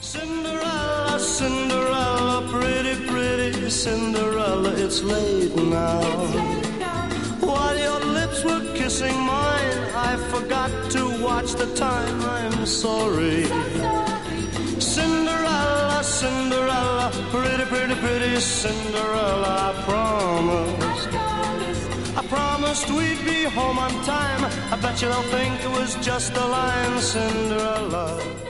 Cinderella, Cinderella, pretty, pretty Cinderella, it's late now. While your lips were kissing mine, I forgot to watch the time, I'm sorry. Cinderella, Cinderella, pretty, pretty, pretty Cinderella, I promised we'd be home on time. I bet you don't think it was just a line, Cinderella.